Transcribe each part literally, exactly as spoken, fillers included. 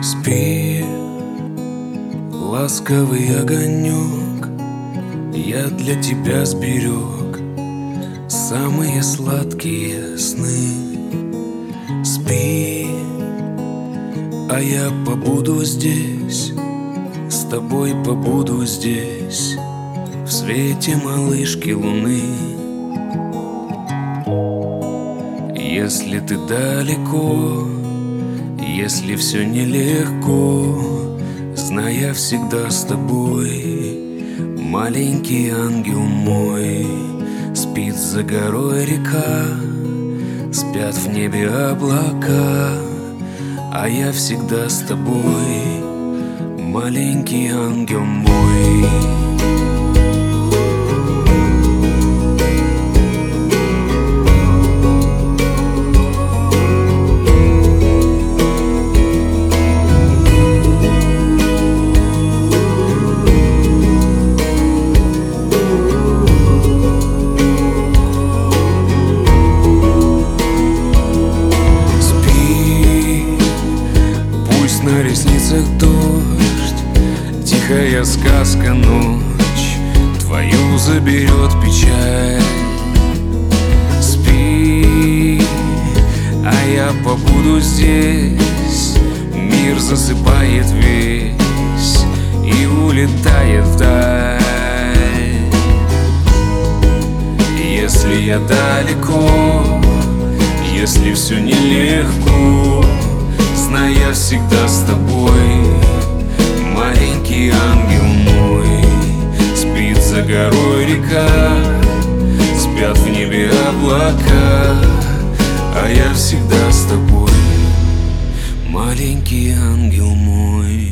Спи, ласковый огонек, я для тебя сберег самые сладкие сны. Спи, а я побуду здесь, с тобой побуду здесь, в свете малышки луны. Если ты далеко, если все нелегко, знай, я всегда с тобой. Маленький ангел мой, спит за горой река, спят в небе облака, а я всегда с тобой. Маленький ангел мой. На ресницах дождь, тихая сказка ночь твою заберет печаль. Спи, а я побуду здесь, мир засыпает весь и улетает вдаль. Если я далеко, если все нелегко, знай, я всегда с тобой. Маленький ангел мой, спит за горой река, спят в небе облака, а я всегда с тобой. Маленький ангел мой.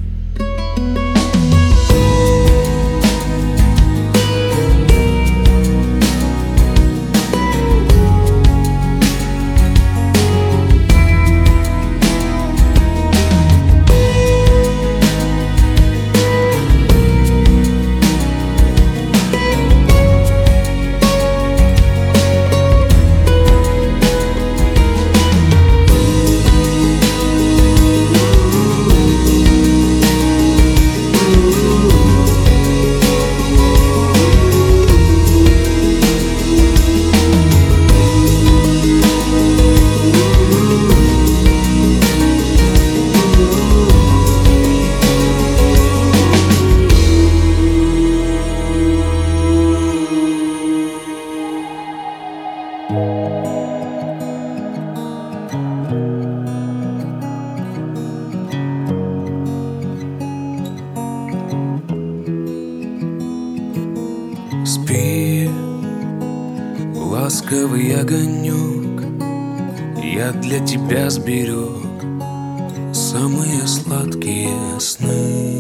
Спи, ласковый огонек, я для тебя сберег самые сладкие сны.